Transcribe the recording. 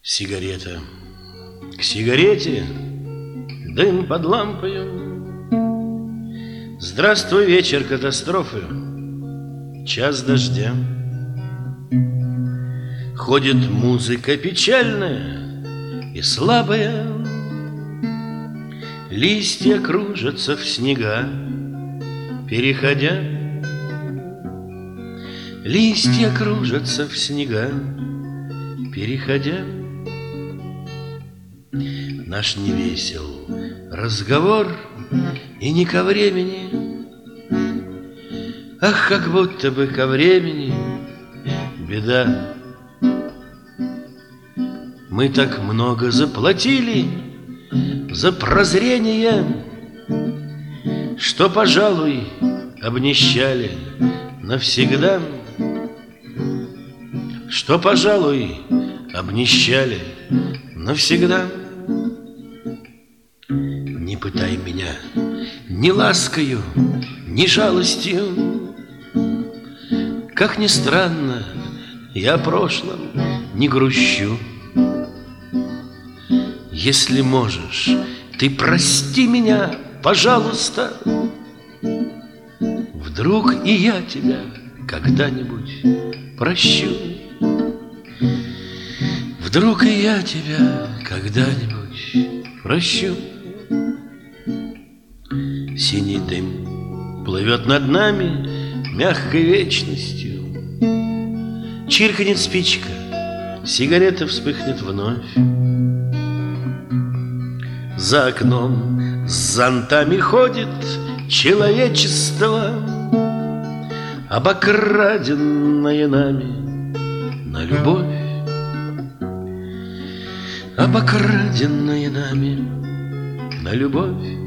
Сигарета к сигарете, дым под лампою. Здравствуй, вечер катастрофы, час дождя. Ходит музыка печальная и слабая, листья кружатся в снега, переходя. Листья кружатся в снега, переходя. Наш невесел разговор и не ко времени. Ах, как будто бы ко времени беда. Мы так много заплатили за прозрение, что, пожалуй, обнищали навсегда. Что, пожалуй, обнищали навсегда. Не пытай меня ни ласкою, ни жалостью. Как ни странно, я о прошлом не грущу. Если можешь, ты прости меня, пожалуйста. Вдруг и я тебя когда-нибудь прощу. Вдруг и я тебя когда-нибудь прощу. Синий дым плывет над нами мягкой вечностью. Чиркнет спичка, сигарета вспыхнет вновь. За окном с зонтами ходит человечество, обокраденное нами на любовь. Обокраденное нами на любовь.